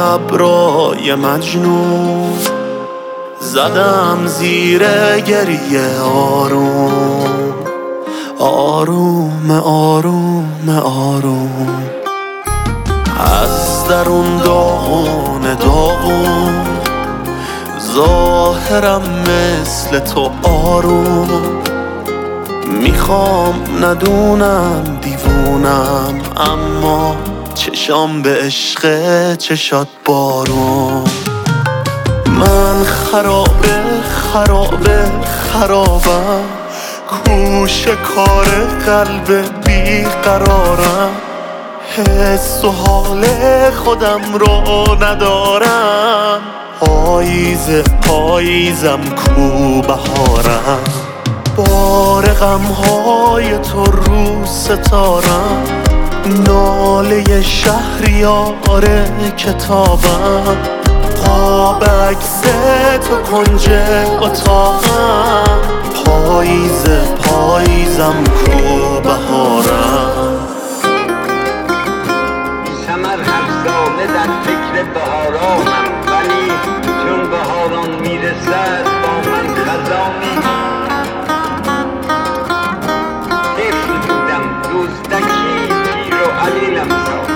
ابرای مجنون زدم زیر گریه آروم آروم آروم آروم از درون داغون داغون ظاهرم مثل تو آروم میخوام ندونم دیوونم اما چشام به عشق چشات بارون من خرابه خرابه خرابم کوش کار قلب بیقرارم حس و حال خودم رو ندارم پاییزم کو بهارم بار غمهای تو رو ستارم ناله شهریار کتابم قاب عکس تو کنج اتاقم پاییزم کو بهارم ثمر هر ساله در فکر بهارانم ولی چون بهاران میرسد با من خزانی طفل بودم دزدکی پیر و علیلم ساختم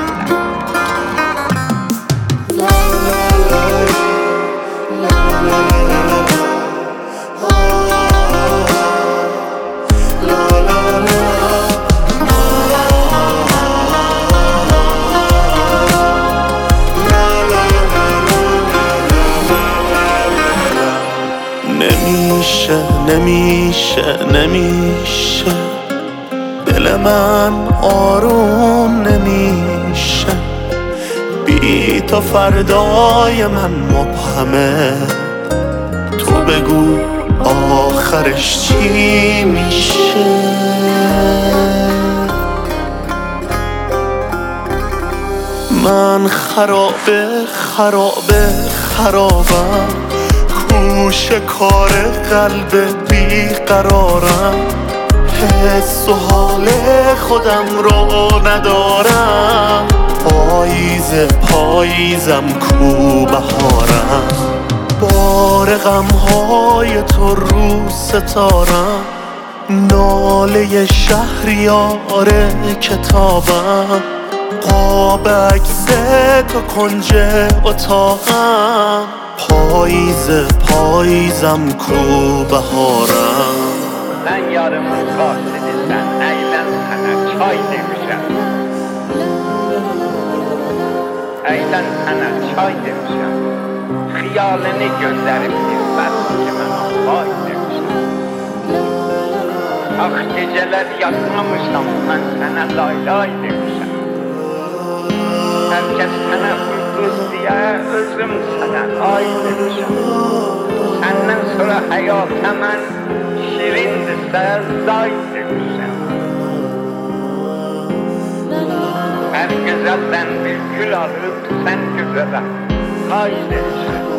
نمیشه دل من آروم نمیشه بی تو فردای من مبهمه تو بگو آخرش چی میشه من خرابه خرابم کوش کار قلب بیقرارم حس و حال خودم رو ندارم پاییزم کو بهارم بار غمهای تو رو ستارم ناله شهریار کتابم قاب عکس تو کنج اتاقم پاییزم کو بهارم من یارمون قاصدستن ایلن sana çay demişem ایلن sana çay demişem xiyalini gözlerimdir bəs ki mənə vay demişem ax gecələr yatmamışam mən sənə lay lay demişem herkes sənə ulduz diye özüm sənə ay demişem senden sonra hayata mən şirindirsə zay demişem her güzelden bir gül alıp sen güzele hay demişem